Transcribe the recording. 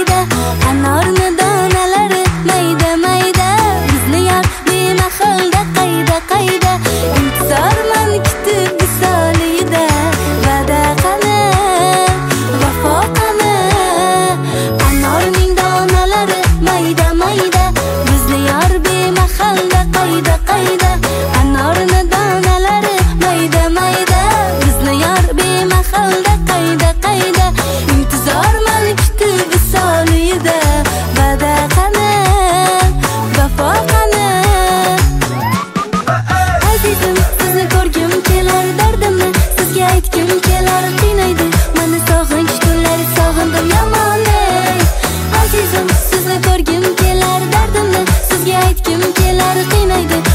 mayda, anorni donalari mayda mayda. Bizni yor bemahulda qayda, intizorman kutib visolida. Va'da qani, vafo qani, anorning donalari mayda mayda. Bizni yor bemahulda qayda, anorni donalari mayda mayda. Bizni yor bemahulda qayda, intizorman kutib visolida. Va'da qani, vafo qani. Azizim, sizni ko'rgim kelar, dardimni sizga aytgim kelar. Qiynaydi meni sog'inch tunlari, sog'indim yomon ey. Azizim, sizni ko'rgim kelar, dardimni sizga aytgim kelar. Qiynaydi